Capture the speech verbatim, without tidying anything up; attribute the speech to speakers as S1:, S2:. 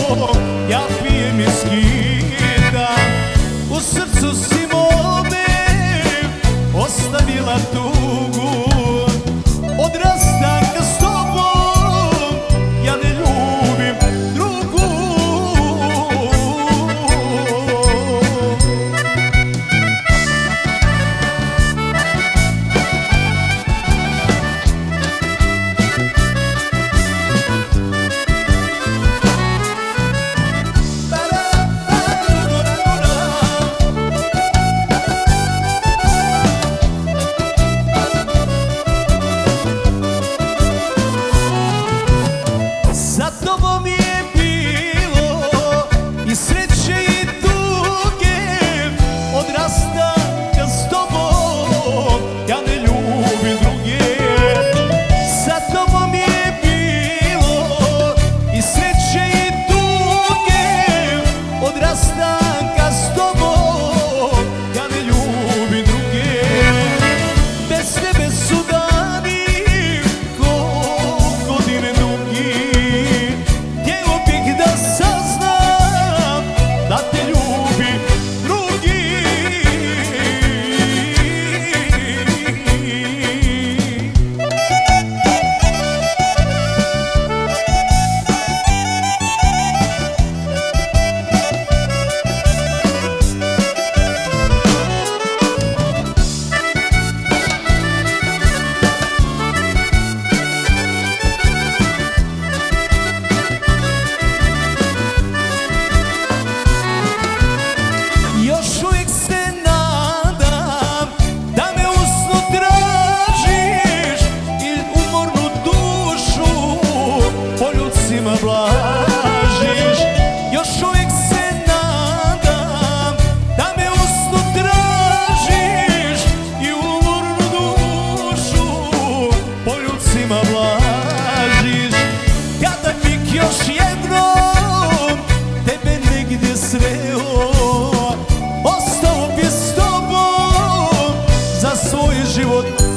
S1: ja pijem i skidam. U srcu si mome ostavila tugu, od rastanka s tobom ja ne ljubim drugu. Za tobom je bilo i sreće i tuge, od rastanka s tobom ja ne ljubim druge. Za tobom je bilo i sreće i tuge, od rastanka s tobom ja ne ljubim druge. Bez tebe su dani ko godine dugi, htjeo bih da saznam da te ljubi drugi. Još uvijek se nadam da me u snu tražiš i umornu dušu poljudcima blažiš. Još uvijek se nadam da me u snu tražiš i umornu dušu poljudcima blažiš. Kada bih još jednom tebe negdje sreo, ostao bi s tobom za svoj život